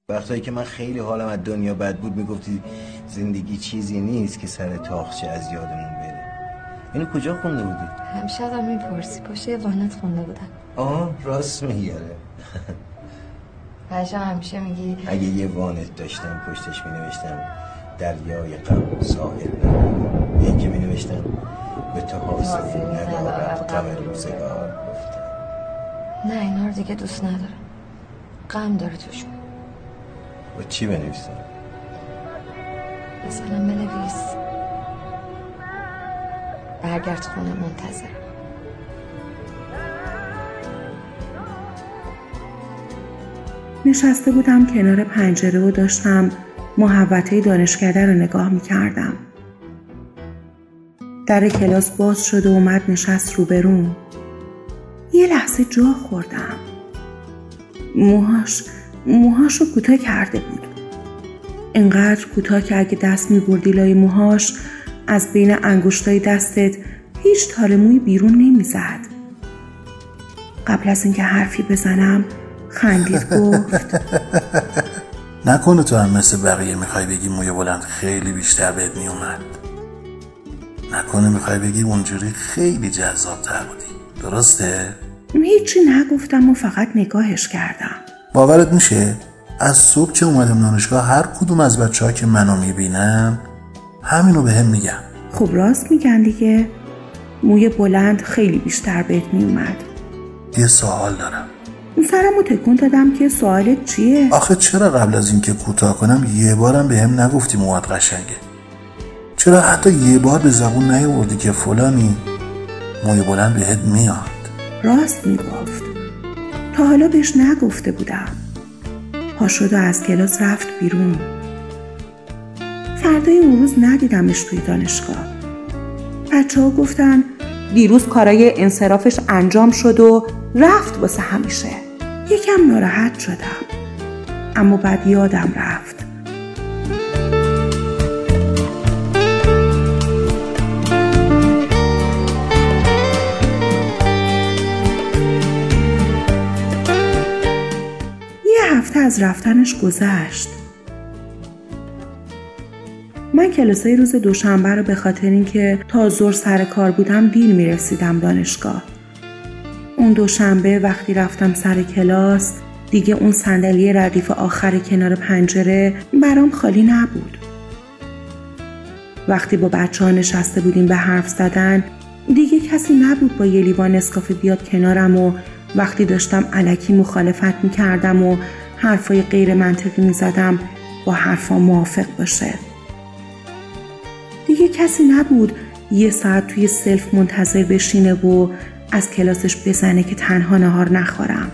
وقتایی که من خیلی حالم از دنیا بد بود میگفتی زندگی چیزی نیست که سر تاخچه از یادمون بره. اینو کجا خونده بودی؟ همیشه ازم میپرسی. پاشه یه وانت خونده بودم. راست میگره. بچه همیشه میگی اگه یه وانت داشتم پشتش مینوشتم دریای غم ساحل ندارم، این که مینوشتم به تو حاصلی ندارد غم روزگار. نه اینا رو دیگه دوست ندارم. غم داره توشون. و چی بنویسم؟ مثلا بنویس برگرد خونه منتظرم. نشسته بودم کنار پنجره و داشتم محوطه دانشکده رو نگاه می‌کردم. در کلاس باز شد و اومد نشست روبروم. یه لحظه جا خوردم. موهاش رو کوتاه کرده بود. انقدر کوتاه که اگه دست می‌بردی لای موهاش از بین انگشتای دستت هیچ تار موی بیرون نمی‌زد. قبل از اینکه حرفی بزنم خندید گفت نکنه تو هم مثل بقیه میخوای بگی موی بلند خیلی بیشتر بهت میومد؟ نکنه میخوای بگی اونجوری خیلی جذاب‌تر بودی؟ درسته؟ هیچی نگفتم و فقط نگاهش کردم. باورت میشه؟ از صبح که اومدم دانشگاه هر کدوم از بچه‌ها که منو میبینم همینو بهم میگم. خب راست میگن دیگه، موی بلند خیلی بیشتر بهت میومد. یه سوال دارم. سرمو تکون دادم که سوالت چیه؟ آخه چرا قبل از اینکه کوتاه کنم یه بارم بهم نگفتی موهات قشنگه؟ چرا حتی یه بار به زبون نیاوردی که فلانی موی بلند بهت میاد؟ راست میگفت. تا حالا بهش نگفته بودم. پا شد و از کلاس رفت بیرون. فردای اون روز ندیدمش توی دانشگاه. بچه‌ها گفتن دیروز کارای انصرافش انجام شد و رفت واسه همیشه. یکم ناراحت شدم، اما بعد یادم رفت. یه هفته از رفتنش گذشت. من کلاسای روز دوشنبه رو به خاطر اینکه تا ظهر سر کار بودم دیر میرسیدم دانشگاه. اون دوشنبه وقتی رفتم سر کلاس دیگه اون صندلی ردیف آخر کنار پنجره برام خالی نبود. وقتی با بچه‌ها نشسته بودیم به حرف زدن دیگه کسی نبود با یه لیوان نسکافه بیاد کنارم و وقتی داشتم الکی مخالفت میکردم و حرفای غیر منطقی میزدم با حرفا موافق باشه. دیگه کسی نبود یه ساعت توی سلف منتظر بشینه و از کلاسش بزنه که تنها نهار نخورم.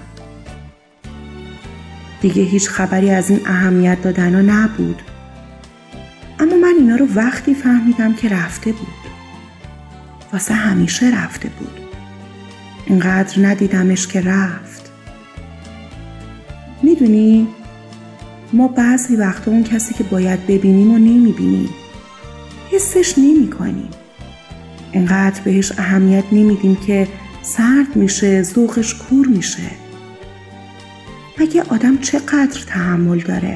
دیگه هیچ خبری از این اهمیت دادنها نبود. اما من اینا رو وقتی فهمیدم که رفته بود. واسه همیشه رفته بود. اینقدر ندیدمش که رفت. میدونی؟ ما بعضی وقتا اون کسی که باید ببینیم و نمیبینیم. حسش نمی کنیم. اینقدر بهش اهمیت نمیدیم که سرد میشه، ذوقش کور میشه. مگه آدم چقدر تحمل داره؟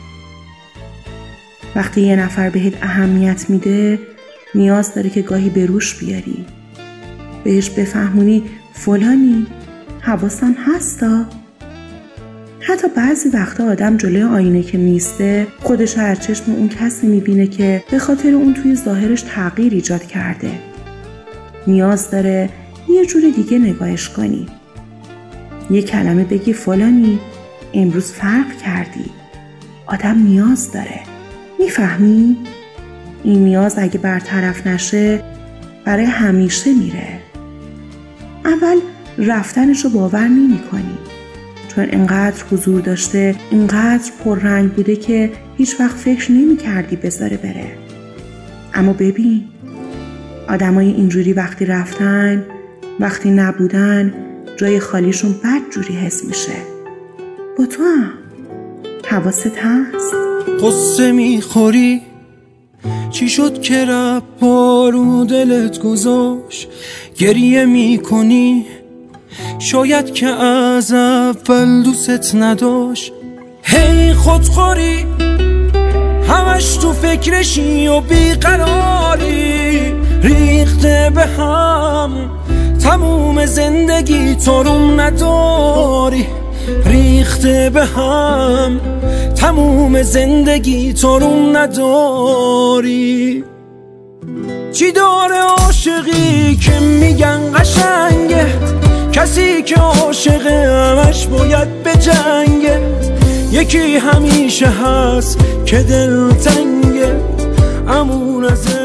وقتی یه نفر بهت اهمیت میده نیاز داره که گاهی به روش بیاری. بهش بفهمونی فلانی حواسم هستا. حتی بعضی وقتا آدم جلوی آینه که میسته خودش هر چشم اون کسی میبینه که به خاطر اون توی ظاهرش تغییر ایجاد کرده. نیاز داره یه جور دیگه نگاهش کنی. یه کلمه بگی فلانی امروز فرق کردی. آدم نیاز داره. میفهمی؟ این نیاز اگه برطرف نشه برای همیشه میره. اول رفتنش رو باور نمی کنی. چون اینقدر حضور داشته، اینقدر پررنگ بوده که هیچ وقت فکر نمی کردی بذاره بره. اما ببین آدمای اینجوری وقتی رفتن، وقتی نبودن، جای خالیشون بد جوری حس میشه. با تو هم حواست هست؟ قصه میخوری چی شد که رب رو دلت گذاشت؟ گریه میکنی شاید که از اول دوست نداشت. هی خودخوری، همش تو فکرشی و بیقراری. ریخته به هم تموم زندگی، تو روم نداری. ریخته به هم تموم زندگی، تو روم نداری. چی داره عاشقی که میگن قشنگه؟ کسی که عاشقه همش باید به جنگه. یکی همیشه هست که دل تنگه، امون از